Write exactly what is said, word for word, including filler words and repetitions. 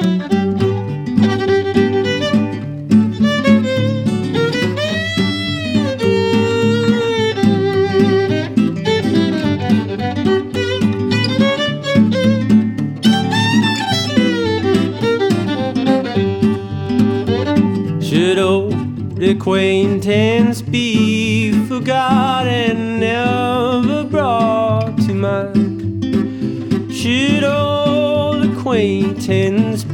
Should old acquaintance be forgotten, never brought to mind?